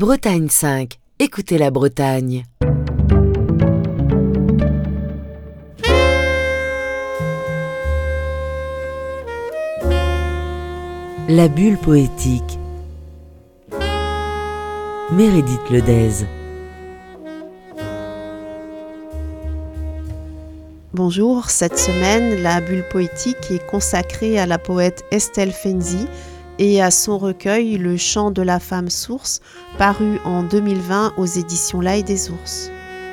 Bretagne 5, écoutez la Bretagne. La bulle poétique. Meredith Ledez. Bonjour, cette semaine, la bulle poétique est consacrée à la poète Estelle Fenzi et à son recueil Le chant de la femme source, paru en 2020 aux éditions L'Ail des Ours.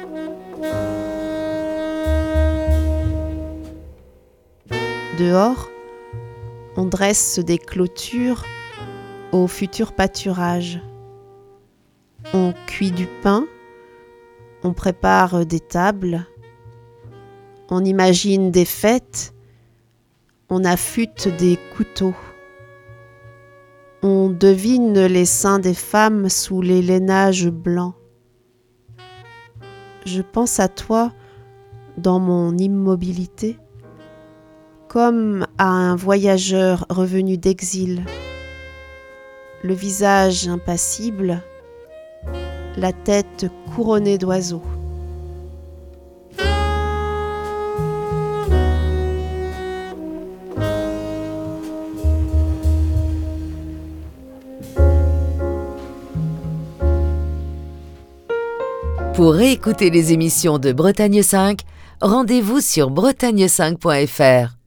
Dehors, on dresse des clôtures au futur pâturage. On cuit du pain, on prépare des tables, on imagine des fêtes, on affûte des couteaux. On devine les seins des femmes sous les lainages blancs. Je pense à toi dans mon immobilité, comme à un voyageur revenu d'exil, le visage impassible, la tête couronnée d'oiseaux. Pour réécouter les émissions de Bretagne 5, rendez-vous sur bretagne5.fr.